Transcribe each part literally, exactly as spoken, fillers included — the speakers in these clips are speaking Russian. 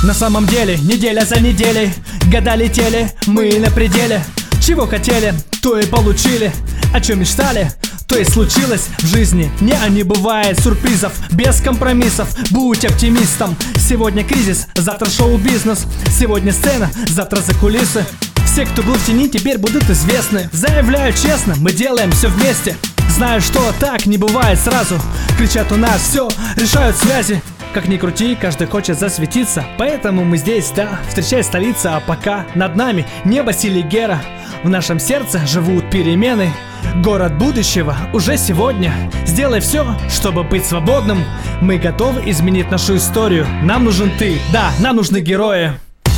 На самом деле, неделя за неделей, года летели, мы на пределе. Чего хотели, то и получили. О чем мечтали, то и случилось в жизни. Не, не бывает сюрпризов без компромиссов. Будь оптимистом. Сегодня кризис, завтра шоу-бизнес. Сегодня сцена, завтра за кулисы. Все, кто был в тени, теперь будут известны. Заявляю честно, мы делаем все вместе. Знаю, что так не бывает сразу. Кричат у нас, все, решают связи. Как ни крути, каждый хочет засветиться. Поэтому мы здесь, да, встречай столица. А пока над нами небо Селигера. В нашем сердце живут перемены. Город будущего уже сегодня. Сделай все, чтобы быть свободным. Мы готовы изменить нашу историю. Нам нужен ты, да, нам нужны герои.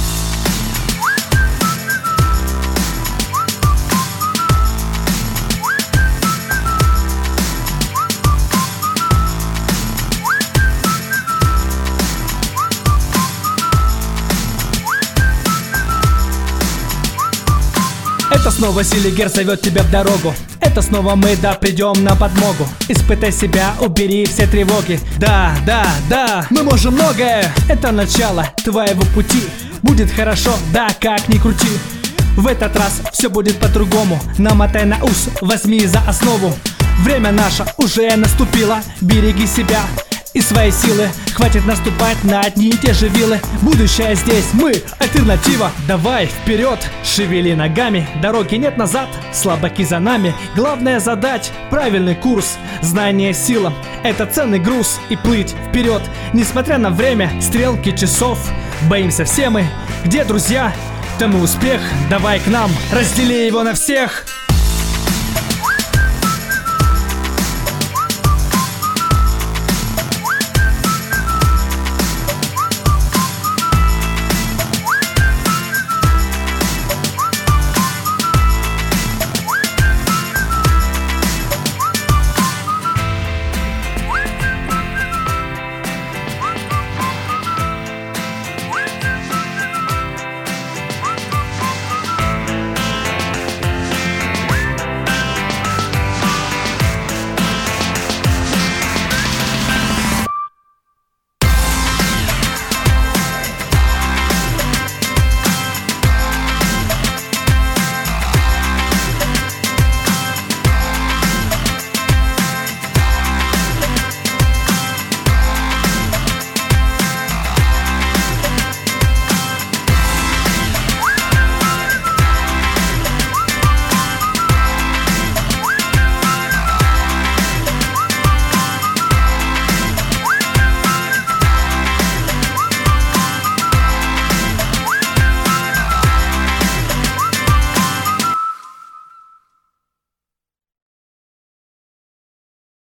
Это снова Селигер зовет тебя в дорогу. Это снова мы, да, придем на подмогу. Испытай себя, убери все тревоги. Да, да, да, мы можем многое. Это начало твоего пути. Будет хорошо, да, как ни крути. В этот раз все будет по-другому. Намотай на ус, возьми за основу. Время наше уже наступило. Береги себя и свои силы. Хватит наступать на одни и те же вилы. Будущее здесь, мы, альтернатива. Давай вперед, шевели ногами. Дороги нет назад, слабаки за нами. Главное задать правильный курс. Знание сила, это ценный груз. И плыть вперед, несмотря на время, стрелки часов. Боимся все мы, где друзья, там и успех. Давай к нам, раздели его на всех.